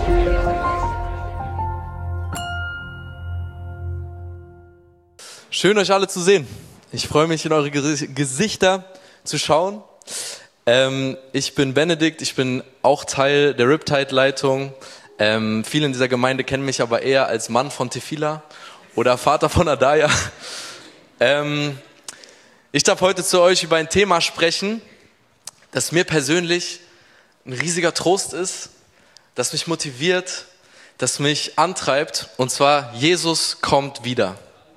Schön, euch alle zu sehen. Ich freue mich, in eure Gesichter zu schauen. Ich bin Benedikt, ich bin auch Teil der Riptide-Leitung. Viele in dieser Gemeinde kennen mich aber eher als Mann von Tefila oder Vater von Adaya. Ich darf heute zu euch über ein Thema sprechen, das mir persönlich ein riesiger Trost ist, das mich motiviert, das mich antreibt, und zwar: Jesus kommt wieder.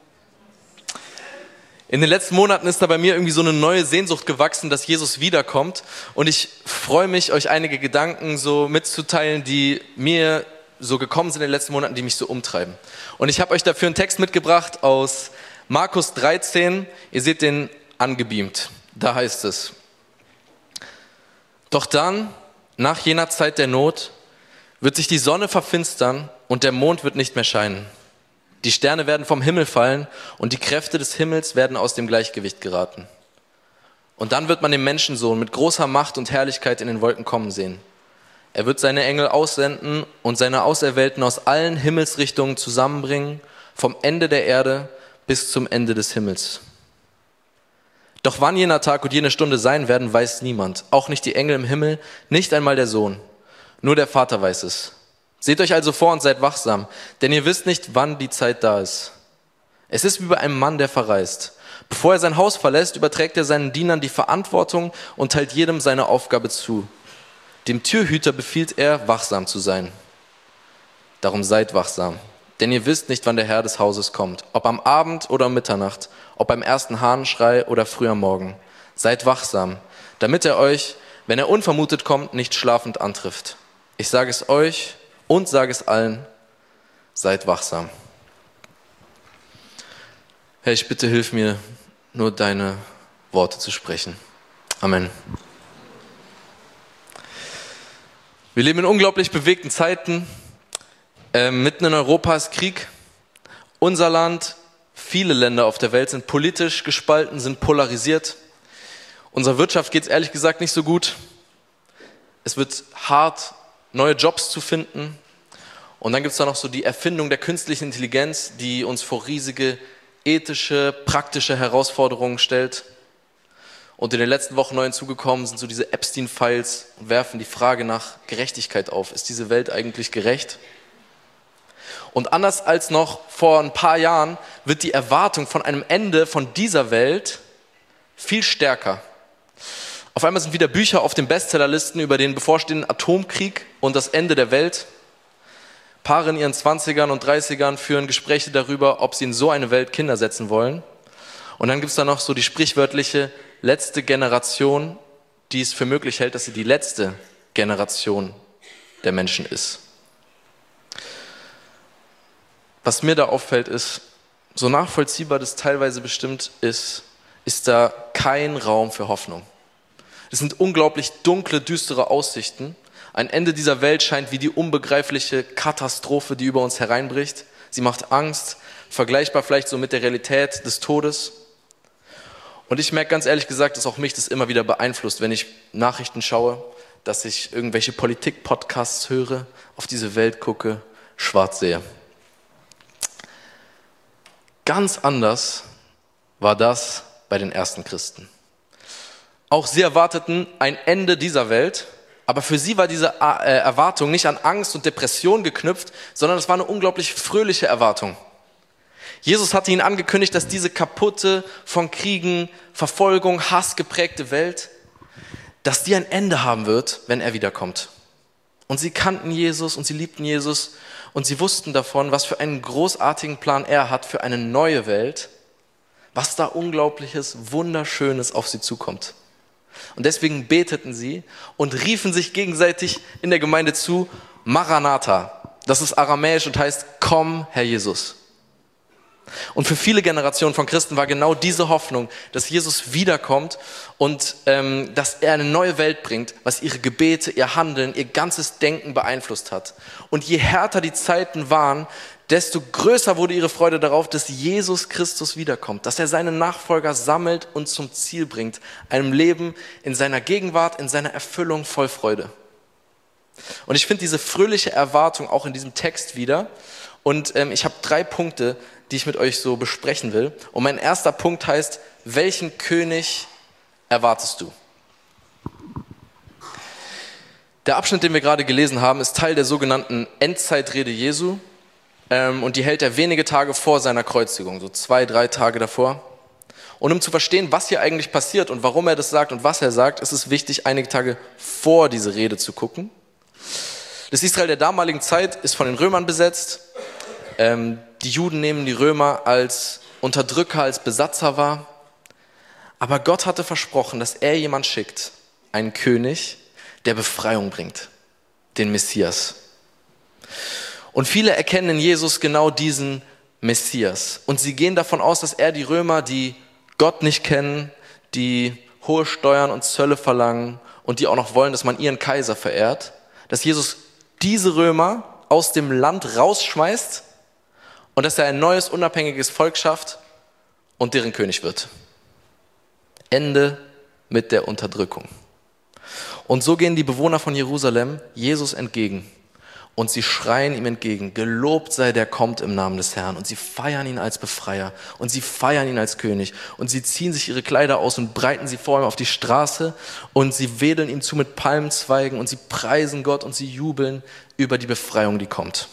In den letzten Monaten ist da bei mir irgendwie so eine neue Sehnsucht gewachsen, dass Jesus wiederkommt, und ich freue mich, euch einige Gedanken so mitzuteilen, die mir so gekommen sind in den letzten Monaten, die mich so umtreiben. Und ich habe euch dafür einen Text mitgebracht aus Markus 13, ihr seht den angebeamt. Da heißt es: Doch dann, nach jener Zeit der Not, wird sich die Sonne verfinstern und der Mond wird nicht mehr scheinen. Die Sterne werden vom Himmel fallen und die Kräfte des Himmels werden aus dem Gleichgewicht geraten. Und dann wird man den Menschensohn mit großer Macht und Herrlichkeit in den Wolken kommen sehen. Er wird seine Engel aussenden und seine Auserwählten aus allen Himmelsrichtungen zusammenbringen, vom Ende der Erde bis zum Ende des Himmels. Doch wann jener Tag und jene Stunde sein werden, weiß niemand, auch nicht die Engel im Himmel, nicht einmal der Sohn. Nur der Vater weiß es. Seht euch also vor und seid wachsam, denn ihr wisst nicht, wann die Zeit da ist. Es ist wie bei einem Mann, der verreist. Bevor er sein Haus verlässt, überträgt er seinen Dienern die Verantwortung und teilt jedem seine Aufgabe zu. Dem Türhüter befiehlt er, wachsam zu sein. Darum seid wachsam, denn ihr wisst nicht, wann der Herr des Hauses kommt, ob am Abend oder um Mitternacht, ob beim ersten Hahnenschrei oder früh am Morgen. Seid wachsam, damit er euch, wenn er unvermutet kommt, nicht schlafend antrifft. Ich sage es euch und sage es allen: Seid wachsam. Herr, ich bitte, hilf mir, nur deine Worte zu sprechen. Amen. Wir leben in unglaublich bewegten Zeiten. Mitten in Europa ist Krieg. Unser Land, viele Länder auf der Welt sind politisch gespalten, sind polarisiert. Unserer Wirtschaft geht es ehrlich gesagt nicht so gut. Es wird hart, neue Jobs zu finden. Und dann gibt es da noch so die Erfindung der künstlichen Intelligenz, die uns vor riesige ethische, praktische Herausforderungen stellt. Und in den letzten Wochen neu hinzugekommen sind so diese Epstein-Files und werfen die Frage nach Gerechtigkeit auf. Ist diese Welt eigentlich gerecht? Und anders als noch vor ein paar Jahren wird die Erwartung von einem Ende von dieser Welt viel stärker. Auf einmal sind wieder Bücher auf den Bestsellerlisten über den bevorstehenden Atomkrieg und das Ende der Welt. Paare in ihren 20ern und 30ern führen Gespräche darüber, ob sie in so eine Welt Kinder setzen wollen. Und dann gibt es da noch so die sprichwörtliche letzte Generation, die es für möglich hält, dass sie die letzte Generation der Menschen ist. Was mir da auffällt ist, so nachvollziehbar das teilweise bestimmt ist da kein Raum für Hoffnung. Es sind unglaublich dunkle, düstere Aussichten. Ein Ende dieser Welt scheint wie die unbegreifliche Katastrophe, die über uns hereinbricht. Sie macht Angst, vergleichbar vielleicht so mit der Realität des Todes. Und ich merke ganz ehrlich gesagt, dass auch mich das immer wieder beeinflusst, wenn ich Nachrichten schaue, dass ich irgendwelche Politik-Podcasts höre, auf diese Welt gucke, schwarz sehe. Ganz anders war das bei den ersten Christen. Auch sie erwarteten ein Ende dieser Welt, aber für sie war diese Erwartung nicht an Angst und Depression geknüpft, sondern es war eine unglaublich fröhliche Erwartung. Jesus hatte ihnen angekündigt, dass diese kaputte, von Kriegen, Verfolgung, Hass geprägte Welt, dass die ein Ende haben wird, wenn er wiederkommt. Und sie kannten Jesus und sie liebten Jesus und sie wussten davon, was für einen großartigen Plan er hat für eine neue Welt, was da Unglaubliches, Wunderschönes auf sie zukommt. Und deswegen beteten sie und riefen sich gegenseitig in der Gemeinde zu: Maranatha. Das ist aramäisch und heißt: Komm, Herr Jesus. Und für viele Generationen von Christen war genau diese Hoffnung, dass Jesus wiederkommt und dass er eine neue Welt bringt, was ihre Gebete, ihr Handeln, ihr ganzes Denken beeinflusst hat. Und je härter die Zeiten waren, desto größer wurde ihre Freude darauf, dass Jesus Christus wiederkommt, dass er seine Nachfolger sammelt und zum Ziel bringt, einem Leben in seiner Gegenwart, in seiner Erfüllung voll Freude. Und ich finde diese fröhliche Erwartung auch in diesem Text wieder. Und ich habe 3 Punkte, die ich mit euch so besprechen will. Und mein erster Punkt heißt, welchen König erwartest du? Der Abschnitt, den wir gerade gelesen haben, ist Teil der sogenannten Endzeitrede Jesu. Und die hält er wenige Tage vor seiner Kreuzigung, so 2, 3 Tage davor. Und um zu verstehen, was hier eigentlich passiert und warum er das sagt und was er sagt, ist es wichtig, einige Tage vor diese Rede zu gucken. Das Israel der damaligen Zeit ist von den Römern besetzt. Die Juden nehmen die Römer als Unterdrücker, als Besatzer wahr. Aber Gott hatte versprochen, dass er jemand schickt, einen König, der Befreiung bringt, den Messias. Und viele erkennen in Jesus genau diesen Messias. Und sie gehen davon aus, dass er die Römer, die Gott nicht kennen, die hohe Steuern und Zölle verlangen und die auch noch wollen, dass man ihren Kaiser verehrt, dass Jesus diese Römer aus dem Land rausschmeißt und dass er ein neues, unabhängiges Volk schafft und deren König wird. Ende mit der Unterdrückung. Und so gehen die Bewohner von Jerusalem Jesus entgegen und sie schreien ihm entgegen, gelobt sei der kommt im Namen des Herrn. Und sie feiern ihn als Befreier und sie feiern ihn als König und sie ziehen sich ihre Kleider aus und breiten sie vor ihm auf die Straße und sie wedeln ihm zu mit Palmzweigen und sie preisen Gott und sie jubeln über die Befreiung, die kommt.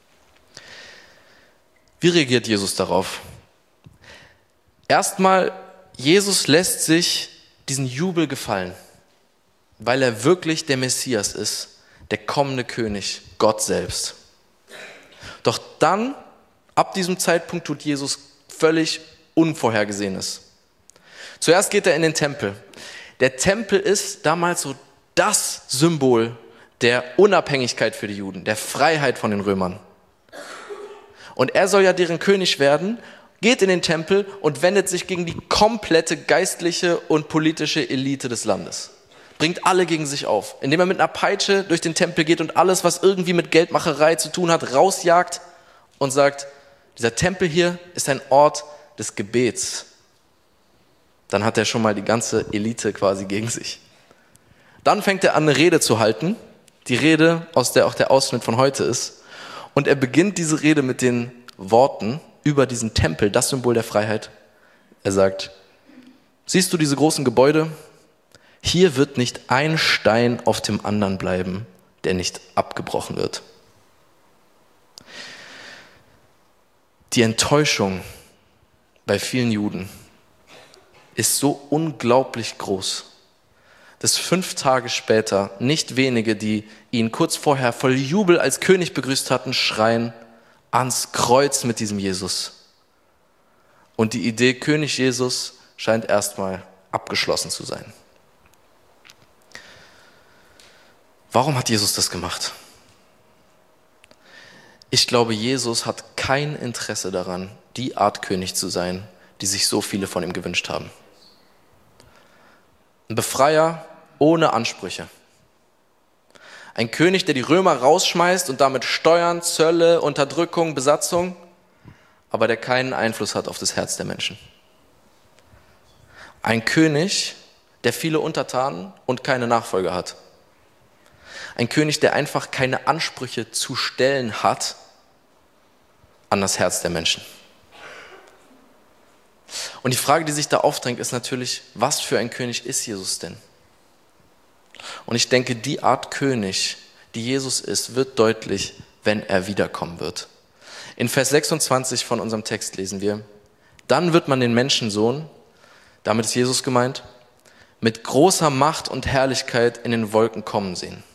Wie reagiert Jesus darauf? Erstmal, Jesus lässt sich diesen Jubel gefallen, weil er wirklich der Messias ist, der kommende König, Gott selbst. Doch dann, ab diesem Zeitpunkt, tut Jesus völlig Unvorhergesehenes. Zuerst geht er in den Tempel. Der Tempel ist damals so das Symbol der Unabhängigkeit für die Juden, der Freiheit von den Römern. Und er soll ja deren König werden, geht in den Tempel und wendet sich gegen die komplette geistliche und politische Elite des Landes. Bringt alle gegen sich auf, indem er mit einer Peitsche durch den Tempel geht und alles, was irgendwie mit Geldmacherei zu tun hat, rausjagt und sagt, dieser Tempel hier ist ein Ort des Gebets. Dann hat er schon mal die ganze Elite quasi gegen sich. Dann fängt er an, eine Rede zu halten, die Rede, aus der auch der Ausschnitt von heute ist. Und er beginnt diese Rede mit den Worten über diesen Tempel, das Symbol der Freiheit. Er sagt, siehst du diese großen Gebäude? Hier wird nicht ein Stein auf dem anderen bleiben, der nicht abgebrochen wird. Die Enttäuschung bei vielen Juden ist so unglaublich groß, dass 5 Tage später nicht wenige, die ihn kurz vorher voll Jubel als König begrüßt hatten, schreien ans Kreuz mit diesem Jesus. Und die Idee König Jesus scheint erstmal abgeschlossen zu sein. Warum hat Jesus das gemacht? Ich glaube, Jesus hat kein Interesse daran, die Art König zu sein, die sich so viele von ihm gewünscht haben. Ein Befreier ohne Ansprüche. Ein König, der die Römer rausschmeißt und damit Steuern, Zölle, Unterdrückung, Besatzung, aber der keinen Einfluss hat auf das Herz der Menschen. Ein König, der viele Untertanen und keine Nachfolger hat. Ein König, der einfach keine Ansprüche zu stellen hat an das Herz der Menschen. Und die Frage, die sich da aufdrängt, ist natürlich, was für ein König ist Jesus denn? Und ich denke, die Art König, die Jesus ist, wird deutlich, wenn er wiederkommen wird. In Vers 26 von unserem Text lesen wir, dann wird man den Menschensohn, damit ist Jesus gemeint, mit großer Macht und Herrlichkeit in den Wolken kommen sehen.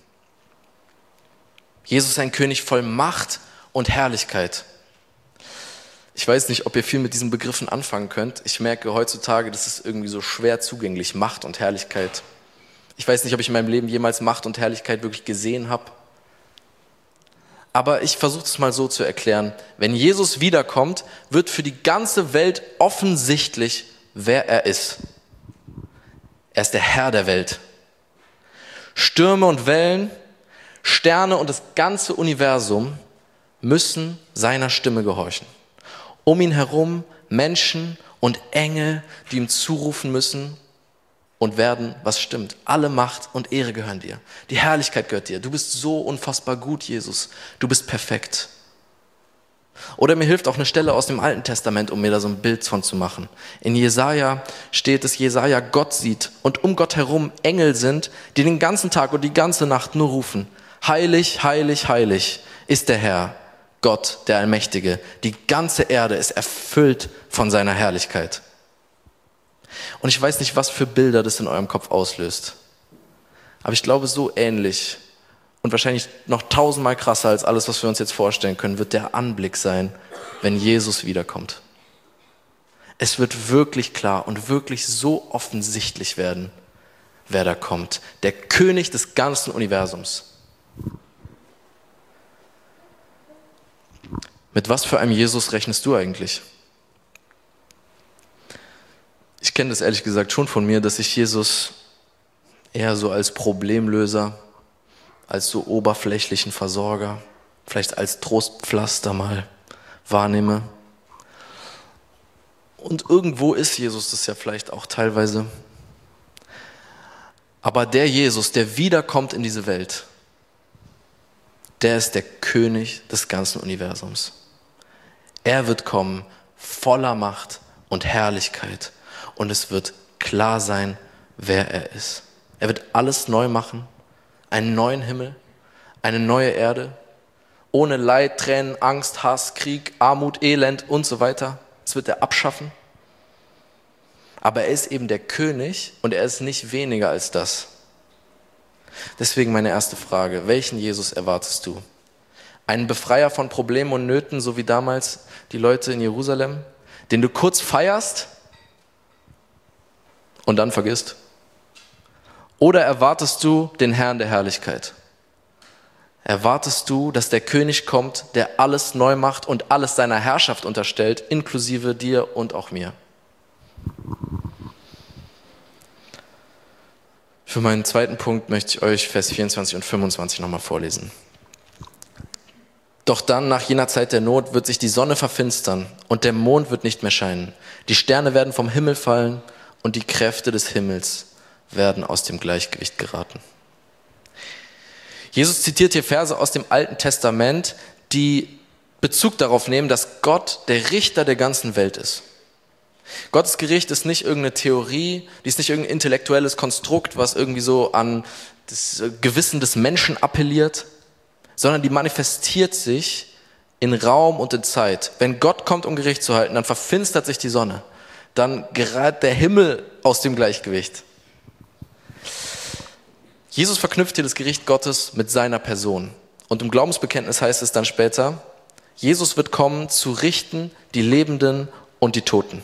Jesus ist ein König voll Macht und Herrlichkeit. Ich weiß nicht, ob ihr viel mit diesen Begriffen anfangen könnt. Ich merke heutzutage, das ist irgendwie so schwer zugänglich, Macht und Herrlichkeit. Ich weiß nicht, ob ich in meinem Leben jemals Macht und Herrlichkeit wirklich gesehen habe. Aber ich versuche es mal so zu erklären. Wenn Jesus wiederkommt, wird für die ganze Welt offensichtlich, wer er ist. Er ist der Herr der Welt. Stürme und Wellen, Sterne und das ganze Universum müssen seiner Stimme gehorchen. Um ihn herum Menschen und Engel, die ihm zurufen müssen, und werden, was stimmt. Alle Macht und Ehre gehören dir. Die Herrlichkeit gehört dir. Du bist so unfassbar gut, Jesus. Du bist perfekt. Oder mir hilft auch eine Stelle aus dem Alten Testament, um mir da so ein Bild von zu machen. In Jesaja steht, dass Jesaja Gott sieht und um Gott herum Engel sind, die den ganzen Tag und die ganze Nacht nur rufen: Heilig, heilig, heilig ist der Herr, Gott, der Allmächtige. Die ganze Erde ist erfüllt von seiner Herrlichkeit. Und ich weiß nicht, was für Bilder das in eurem Kopf auslöst. Aber ich glaube, so ähnlich und wahrscheinlich noch 1000-mal krasser als alles, was wir uns jetzt vorstellen können, wird der Anblick sein, wenn Jesus wiederkommt. Es wird wirklich klar und wirklich so offensichtlich werden, wer da kommt. Der König des ganzen Universums. Mit was für einem Jesus rechnest du eigentlich? Ich kenne das ehrlich gesagt schon von mir, dass ich Jesus eher so als Problemlöser, als so oberflächlichen Versorger, vielleicht als Trostpflaster mal wahrnehme. Und irgendwo ist Jesus das ja vielleicht auch teilweise. Aber der Jesus, der wiederkommt in diese Welt, der ist der König des ganzen Universums. Er wird kommen voller Macht und Herrlichkeit und es wird klar sein, wer er ist. Er wird alles neu machen. Einen neuen Himmel, eine neue Erde, ohne Leid, Tränen, Angst, Hass, Krieg, Armut, Elend und so weiter. Das wird er abschaffen. Aber er ist eben der König und er ist nicht weniger als das. Deswegen meine erste Frage: Welchen Jesus erwartest du? Einen Befreier von Problemen und Nöten, so wie damals die Leute in Jerusalem, den du kurz feierst und dann vergisst? Oder erwartest du den Herrn der Herrlichkeit? Erwartest du, dass der König kommt, der alles neu macht und alles seiner Herrschaft unterstellt, inklusive dir und auch mir? Für meinen zweiten Punkt möchte ich euch Vers 24 und 25 nochmal vorlesen. Doch dann, nach jener Zeit der Not, wird sich die Sonne verfinstern und der Mond wird nicht mehr scheinen. Die Sterne werden vom Himmel fallen und die Kräfte des Himmels werden aus dem Gleichgewicht geraten. Jesus zitiert hier Verse aus dem Alten Testament, die Bezug darauf nehmen, dass Gott der Richter der ganzen Welt ist. Gottes Gericht ist nicht irgendeine Theorie, die ist nicht irgendein intellektuelles Konstrukt, was irgendwie so an das Gewissen des Menschen appelliert, sondern die manifestiert sich in Raum und in Zeit. Wenn Gott kommt, um Gericht zu halten, dann verfinstert sich die Sonne, dann gerät der Himmel aus dem Gleichgewicht. Jesus verknüpft hier das Gericht Gottes mit seiner Person. Und im Glaubensbekenntnis heißt es dann später: Jesus wird kommen, zu richten die Lebenden und die Toten.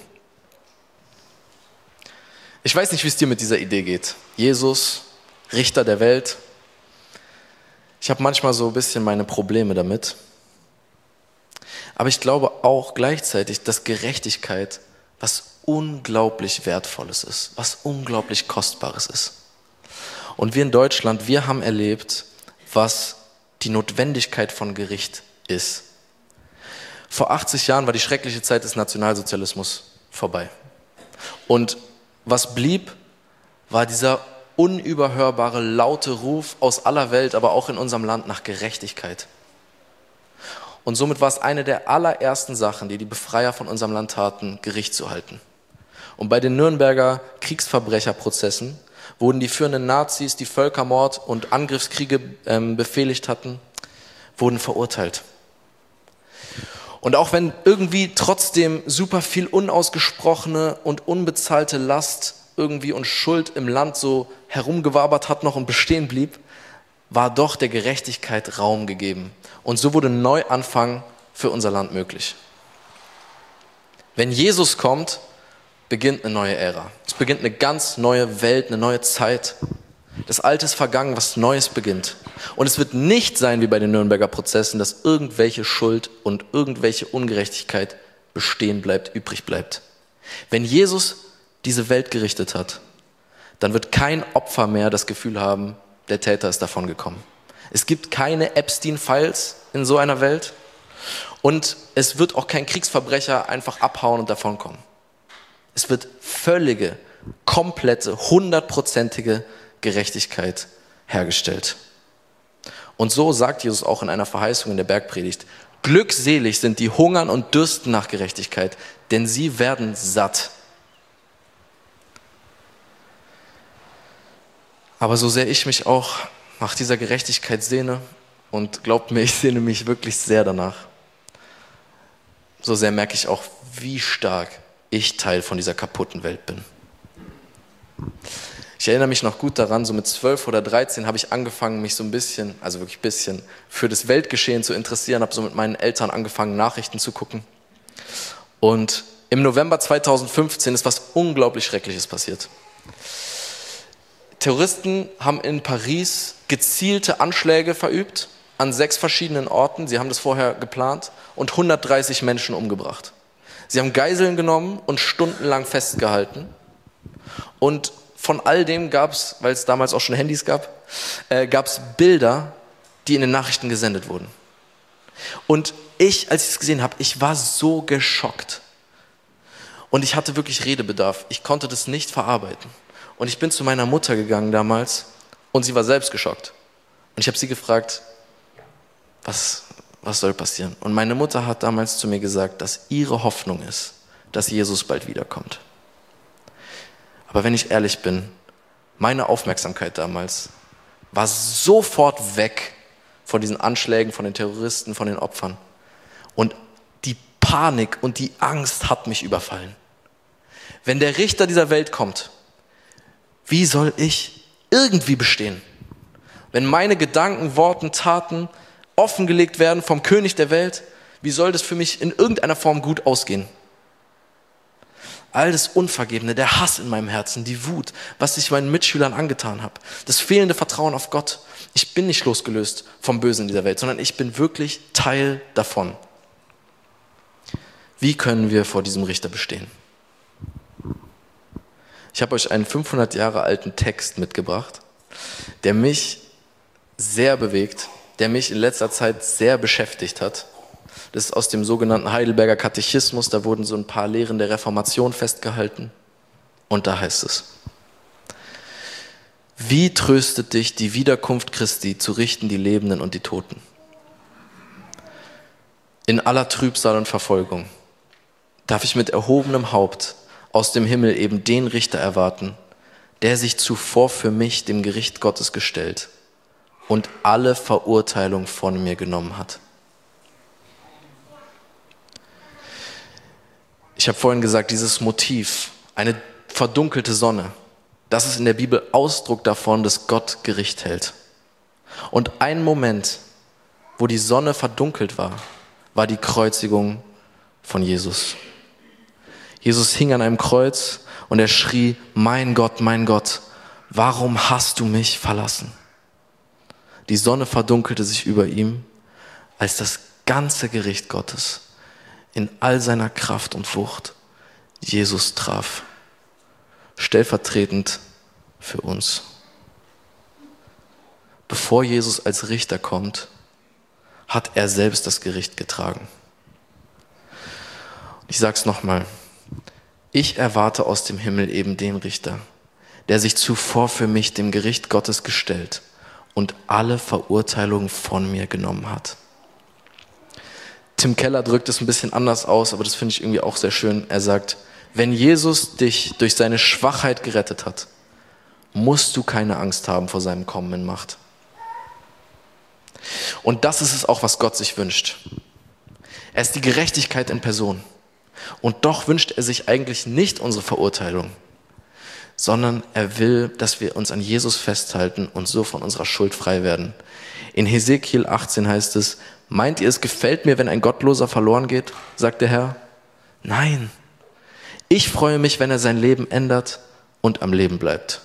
Ich weiß nicht, wie es dir mit dieser Idee geht. Jesus, Richter der Welt. Ich habe manchmal so ein bisschen meine Probleme damit. Aber ich glaube auch gleichzeitig, dass Gerechtigkeit was unglaublich Wertvolles ist, was unglaublich Kostbares ist. Und wir in Deutschland, wir haben erlebt, was die Notwendigkeit von Gericht ist. Vor 80 Jahren war die schreckliche Zeit des Nationalsozialismus vorbei. Und was blieb, war dieser unüberhörbare, laute Ruf aus aller Welt, aber auch in unserem Land nach Gerechtigkeit. Und somit war es eine der allerersten Sachen, die die Befreier von unserem Land taten, Gericht zu halten. Und bei den Nürnberger Kriegsverbrecherprozessen wurden die führenden Nazis, die Völkermord und Angriffskriege befehligt hatten, wurden verurteilt. Und auch wenn irgendwie trotzdem super viel unausgesprochene und unbezahlte Last irgendwie und Schuld im Land so herumgewabert hat noch und bestehen blieb, war doch der Gerechtigkeit Raum gegeben. Und so wurde ein Neuanfang für unser Land möglich. Wenn Jesus kommt, beginnt eine neue Ära. Es beginnt eine ganz neue Welt, eine neue Zeit. Das Alte ist vergangen, was Neues beginnt. Und es wird nicht sein wie bei den Nürnberger Prozessen, dass irgendwelche Schuld und irgendwelche Ungerechtigkeit bestehen bleibt, übrig bleibt. Wenn Jesus diese Welt gerichtet hat, dann wird kein Opfer mehr das Gefühl haben, der Täter ist davon gekommen. Es gibt keine Epstein-Files in so einer Welt und es wird auch kein Kriegsverbrecher einfach abhauen und davonkommen. Es wird völlige komplette, 100%ige Gerechtigkeit hergestellt. Und so sagt Jesus auch in einer Verheißung in der Bergpredigt: Glückselig sind die hungern und dürsten nach Gerechtigkeit, denn sie werden satt. Aber so sehr ich mich auch nach dieser Gerechtigkeit sehne, und glaubt mir, ich sehne mich wirklich sehr danach, so sehr merke ich auch, wie stark ich Teil von dieser kaputten Welt bin. Ich erinnere mich noch gut daran, so mit 12 oder 13 habe ich angefangen, mich so ein bisschen, also wirklich ein bisschen, für das Weltgeschehen zu interessieren, habe so mit meinen Eltern angefangen, Nachrichten zu gucken. Und im November 2015 ist was unglaublich Schreckliches passiert. Terroristen haben in Paris gezielte Anschläge verübt an 6 verschiedenen Orten. Sie haben das vorher geplant und 130 Menschen umgebracht. Sie haben Geiseln genommen und stundenlang festgehalten. Und von all dem gab es, weil es damals auch schon Handys gab, Bilder, die in den Nachrichten gesendet wurden. Und als ich es gesehen habe, ich war so geschockt. Und ich hatte wirklich Redebedarf. Ich konnte das nicht verarbeiten. Und ich bin zu meiner Mutter gegangen damals und sie war selbst geschockt. Und ich habe sie gefragt, was soll passieren? Und meine Mutter hat damals zu mir gesagt, dass ihre Hoffnung ist, dass Jesus bald wiederkommt. Aber wenn ich ehrlich bin, meine Aufmerksamkeit damals war sofort weg von diesen Anschlägen, von den Terroristen, von den Opfern. Und die Panik und die Angst hat mich überfallen. Wenn der Richter dieser Welt kommt, wie soll ich irgendwie bestehen? Wenn meine Gedanken, Worte, Taten offengelegt werden vom König der Welt, wie soll das für mich in irgendeiner Form gut ausgehen? All das Unvergebene, der Hass in meinem Herzen, die Wut, was ich meinen Mitschülern angetan habe, das fehlende Vertrauen auf Gott. Ich bin nicht losgelöst vom Bösen in dieser Welt, sondern ich bin wirklich Teil davon. Wie können wir vor diesem Richter bestehen? Ich habe euch einen 500 Jahre alten Text mitgebracht, der mich sehr bewegt, der mich in letzter Zeit sehr beschäftigt hat. Das ist aus dem sogenannten Heidelberger Katechismus, da wurden so ein paar Lehren der Reformation festgehalten. Und da heißt es: Wie tröstet dich die Wiederkunft Christi, zu richten die Lebenden und die Toten? In aller Trübsal und Verfolgung darf ich mit erhobenem Haupt aus dem Himmel eben den Richter erwarten, der sich zuvor für mich dem Gericht Gottes gestellt und alle Verurteilung von mir genommen hat. Ich habe vorhin gesagt, dieses Motiv, eine verdunkelte Sonne, das ist in der Bibel Ausdruck davon, dass Gott Gericht hält. Und ein Moment, wo die Sonne verdunkelt war, war die Kreuzigung von Jesus. Jesus hing an einem Kreuz und er schrie: Mein Gott, warum hast du mich verlassen? Die Sonne verdunkelte sich über ihm, als das ganze Gericht Gottes in all seiner Kraft und Wucht Jesus traf, stellvertretend für uns. Bevor Jesus als Richter kommt, hat er selbst das Gericht getragen. Ich sage es nochmal: Ich erwarte aus dem Himmel eben den Richter, der sich zuvor für mich dem Gericht Gottes gestellt und alle Verurteilungen von mir genommen hat. Tim Keller drückt es ein bisschen anders aus, aber das finde ich irgendwie auch sehr schön. Er sagt: Wenn Jesus dich durch seine Schwachheit gerettet hat, musst du keine Angst haben vor seinem Kommen in Macht. Und das ist es auch, was Gott sich wünscht. Er ist die Gerechtigkeit in Person. Und doch wünscht er sich eigentlich nicht unsere Verurteilung, sondern er will, dass wir uns an Jesus festhalten und so von unserer Schuld frei werden. In Hesekiel 18 heißt es: Meint ihr, es gefällt mir, wenn ein Gottloser verloren geht, sagt der Herr? Nein, ich freue mich, wenn er sein Leben ändert und am Leben bleibt.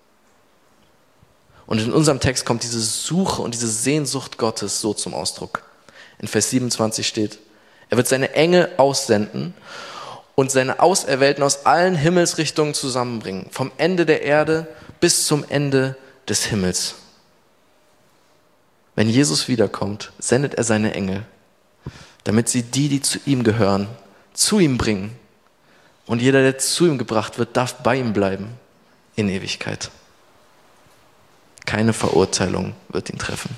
Und in unserem Text kommt diese Suche und diese Sehnsucht Gottes so zum Ausdruck. In Vers 27 steht: Er wird seine Engel aussenden und seine Auserwählten aus allen Himmelsrichtungen zusammenbringen, vom Ende der Erde bis zum Ende des Himmels. Wenn Jesus wiederkommt, sendet er seine Engel, damit sie die zu ihm gehören, zu ihm bringen Und jeder, der zu ihm gebracht wird, darf bei ihm bleiben in Ewigkeit. Keine Verurteilung wird ihn treffen.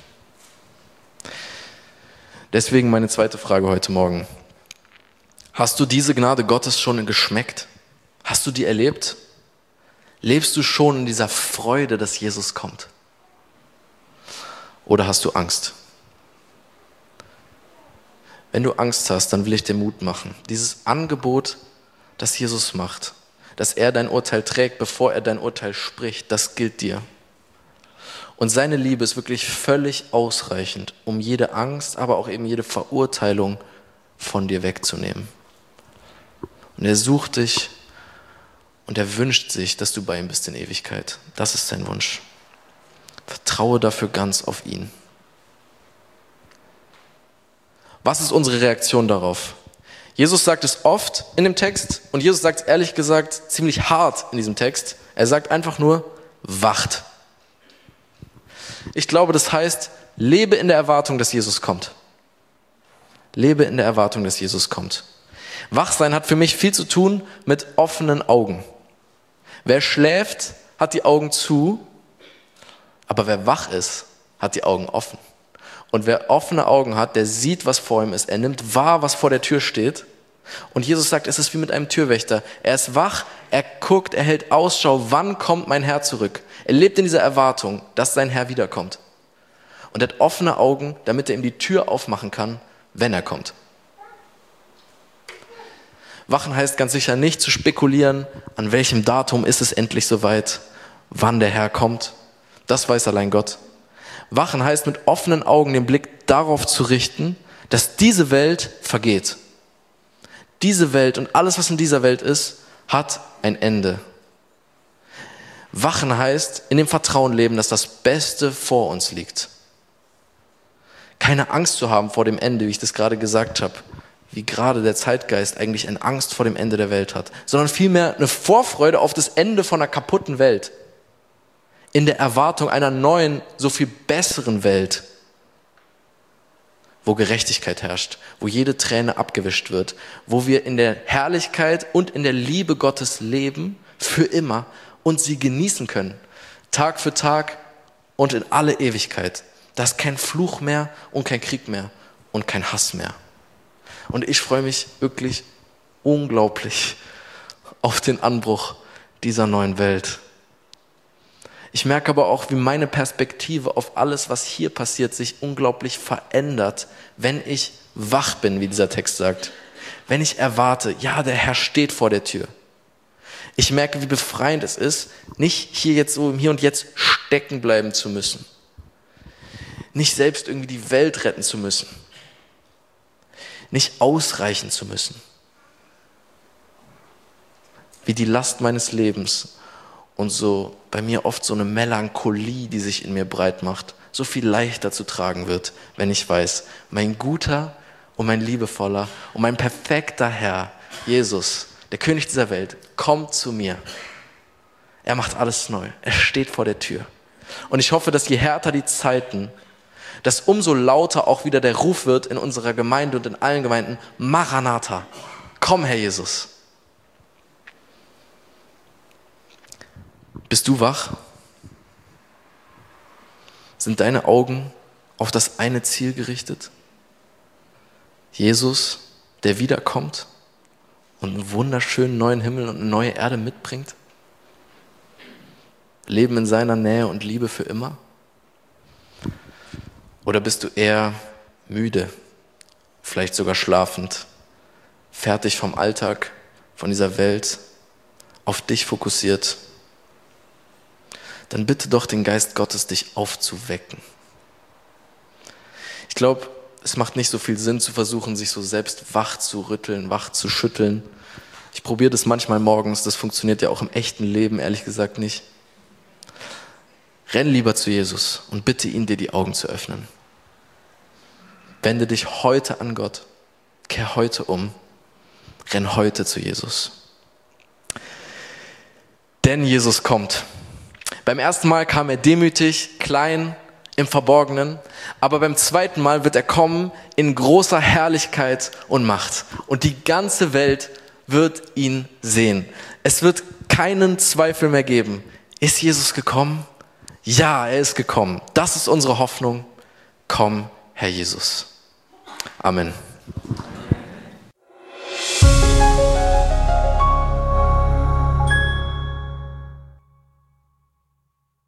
Deswegen meine zweite Frage heute Morgen. Hast du diese Gnade Gottes schon geschmeckt? Hast du die erlebt? Lebst du schon in dieser Freude, dass Jesus kommt? Oder hast du Angst? Wenn du Angst hast, dann will ich dir Mut machen. Dieses Angebot, das Jesus macht, dass er dein Urteil trägt, bevor er dein Urteil spricht, das gilt dir. Und seine Liebe ist wirklich völlig ausreichend, um jede Angst, aber auch eben jede Verurteilung von dir wegzunehmen. Und er sucht dich und er wünscht sich, dass du bei ihm bist in Ewigkeit. Das ist sein Wunsch. Vertraue dafür ganz auf ihn. Was ist unsere Reaktion darauf? Jesus sagt es oft in dem Text und Jesus sagt es ehrlich gesagt ziemlich hart in diesem Text. Er sagt einfach nur, wacht. Ich glaube, das heißt, lebe in der Erwartung, dass Jesus kommt. Lebe in der Erwartung, dass Jesus kommt. Wachsein hat für mich viel zu tun mit offenen Augen. Wer schläft, hat die Augen zu, aber wer wach ist, hat die Augen offen. Und wer offene Augen hat, der sieht, was vor ihm ist. Er nimmt wahr, was vor der Tür steht. Und Jesus sagt, es ist wie mit einem Türwächter. Er ist wach, er guckt, er hält Ausschau, wann kommt mein Herr zurück? Er lebt in dieser Erwartung, dass sein Herr wiederkommt. Und er hat offene Augen, damit er ihm die Tür aufmachen kann, wenn er kommt. Wachen heißt ganz sicher nicht zu spekulieren, an welchem Datum ist es endlich soweit, wann der Herr kommt. Das weiß allein Gott. Wachen heißt mit offenen Augen den Blick darauf zu richten, dass diese Welt vergeht. Diese Welt und alles, was in dieser Welt ist, hat ein Ende. Wachen heißt in dem Vertrauen leben, dass das Beste vor uns liegt. Keine Angst zu haben vor dem Ende, wie ich das gerade gesagt habe, wie gerade der Zeitgeist eigentlich eine Angst vor dem Ende der Welt hat, sondern vielmehr eine Vorfreude auf das Ende von einer kaputten Welt. In der Erwartung einer neuen, so viel besseren Welt, wo Gerechtigkeit herrscht, wo jede Träne abgewischt wird, wo wir in der Herrlichkeit und in der Liebe Gottes leben, für immer, und sie genießen können, Tag für Tag und in alle Ewigkeit. Da ist kein Fluch mehr und kein Krieg mehr und kein Hass mehr. Und ich freue mich wirklich unglaublich auf den Anbruch dieser neuen Welt. Ich merke aber auch, wie meine Perspektive auf alles, was hier passiert, sich unglaublich verändert, wenn ich wach bin, wie dieser Text sagt. Wenn ich erwarte, ja, der Herr steht vor der Tür. Ich merke, wie befreiend es ist, nicht hier jetzt so im Hier und Jetzt stecken bleiben zu müssen. Nicht selbst irgendwie die Welt retten zu müssen. Nicht ausreichen zu müssen. Wie die Last meines Lebens und so bei mir oft so eine Melancholie, die sich in mir breit macht, so viel leichter zu tragen wird, wenn ich weiß, mein guter und mein liebevoller und mein perfekter Herr, Jesus, der König dieser Welt, kommt zu mir. Er macht alles neu. Er steht vor der Tür. Und ich hoffe, dass je härter die Zeiten, dass umso lauter auch wieder der Ruf wird in unserer Gemeinde und in allen Gemeinden, Maranatha, komm Herr Jesus. Bist du wach? Sind deine Augen auf das eine Ziel gerichtet? Jesus, der wiederkommt und einen wunderschönen neuen Himmel und eine neue Erde mitbringt? Leben in seiner Nähe und Liebe für immer? Oder bist du eher müde, vielleicht sogar schlafend, fertig vom Alltag, von dieser Welt, auf dich fokussiert? Dann bitte doch den Geist Gottes, dich aufzuwecken. Ich glaube, es macht nicht so viel Sinn zu versuchen, sich so selbst wach zu rütteln, wach zu schütteln. Ich probiere das manchmal morgens, das funktioniert ja auch im echten Leben, ehrlich gesagt nicht. Renn lieber zu Jesus und bitte ihn, dir die Augen zu öffnen. Wende dich heute an Gott, kehr heute um, renn heute zu Jesus. Denn Jesus kommt. Beim ersten Mal kam er demütig, klein, im Verborgenen, aber beim zweiten Mal wird er kommen in großer Herrlichkeit und Macht. Und die ganze Welt wird ihn sehen. Es wird keinen Zweifel mehr geben. Ist Jesus gekommen? Ja, er ist gekommen. Das ist unsere Hoffnung. Komm, Herr Jesus. Amen.